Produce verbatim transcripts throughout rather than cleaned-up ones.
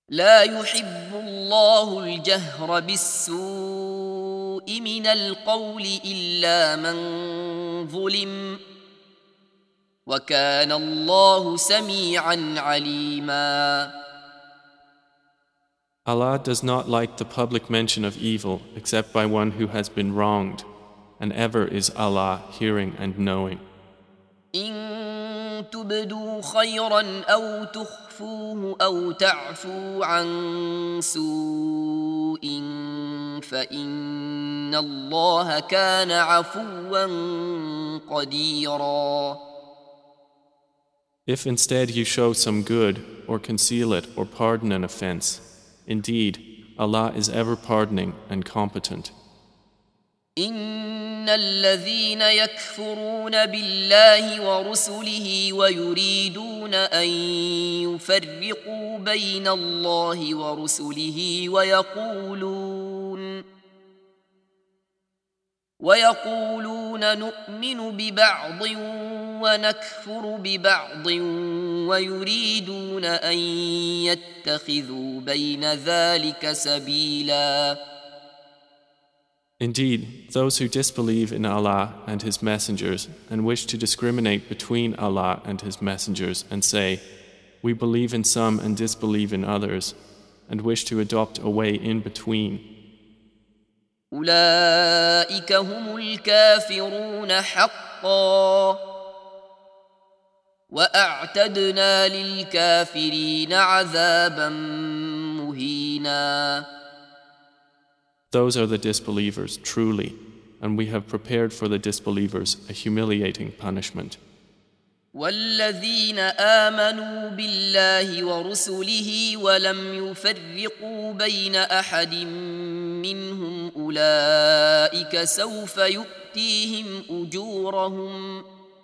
لا يحب الله الجهر بالسوء من القول إلا من ظلم وكان الله سميعا عليما. Allah does not like the public mention of evil except by one who has been wronged, and ever is Allah hearing and knowing. إن تبدوا خيرا أو تخفوه أو تعفوا عن سوء فإن الله كان عفوا قديرا. If instead you show some good, or conceal it, or pardon an offense, indeed, Allah is ever pardoning and competent. إن الذين يكفرون بالله ورسله ويريدون أن يفرقوا بين الله ورسله ويقولون ويقولون نؤمن ببعض ونكفر ببعض ويريدون أن يتخذوا بين ذلك سبيلا. Indeed, those who disbelieve in Allah and His messengers and wish to discriminate between Allah and His messengers and say, we believe in some and disbelieve in others, and wish to adopt a way in between, أولئك هم الكافرون حقا وأعتدنا للكافرين عذابا مهينا. Those are the disbelievers, truly, and we have prepared for the disbelievers a humiliating punishment. والذين آمنوا بالله ورسله ولم يفرقوا بين أحد منهم أولئك سوف يؤتيهم أجورهم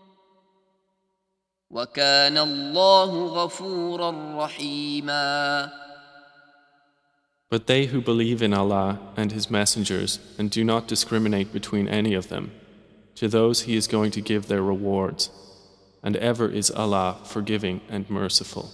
وكان الله غفورا رحيما. But they who believe in Allah and His messengers and do not discriminate between any of them, to those He is going to give their rewards, and ever is Allah forgiving and merciful.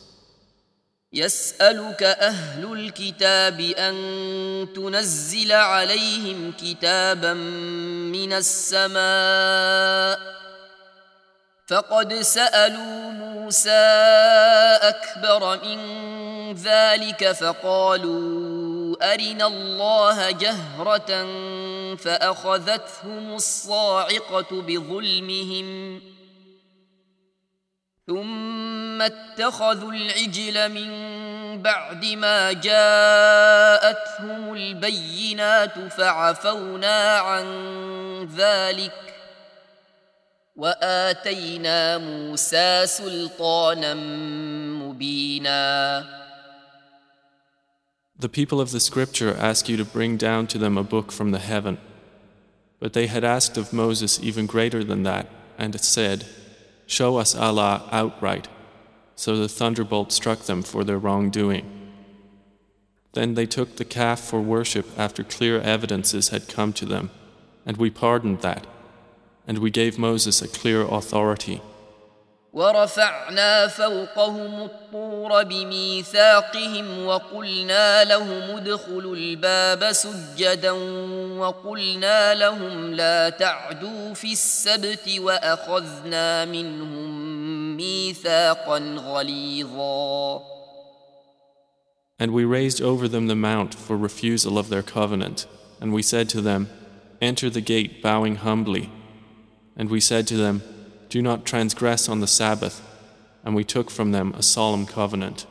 يسألك أهل الكتاب أن تنزل عليهم كتابا من السماء فقد سألوا موسى أكبر من ذلك فقالوا أرنا الله جهرة فأخذتهم الصاعقة بظلمهم ثم اتخذوا العجل من بعد ما جاءتهم البينات فعفونا عن ذلك وآتينا موسى سلطانا مبينا. The people of the scripture ask you to bring down to them a book from the heaven. But they had asked of Moses even greater than that, and said, show us Allah outright. So the thunderbolt struck them for their wrongdoing. Then they took the calf for worship after clear evidences had come to them, and we pardoned that, and we gave Moses a clear authority. ورفعنا فوقهم الطور بميثاقهم وقلنا لهم ادخلوا الباب سجدا وقلنا لهم لا تعدوا في السبت وأخذنا منهم ميثاقا غليظا. And we raised over them the mount for refusal of their covenant, and we said to them, enter the gate bowing humbly. And we said to them, do not transgress on the Sabbath, and we took from them a solemn covenant.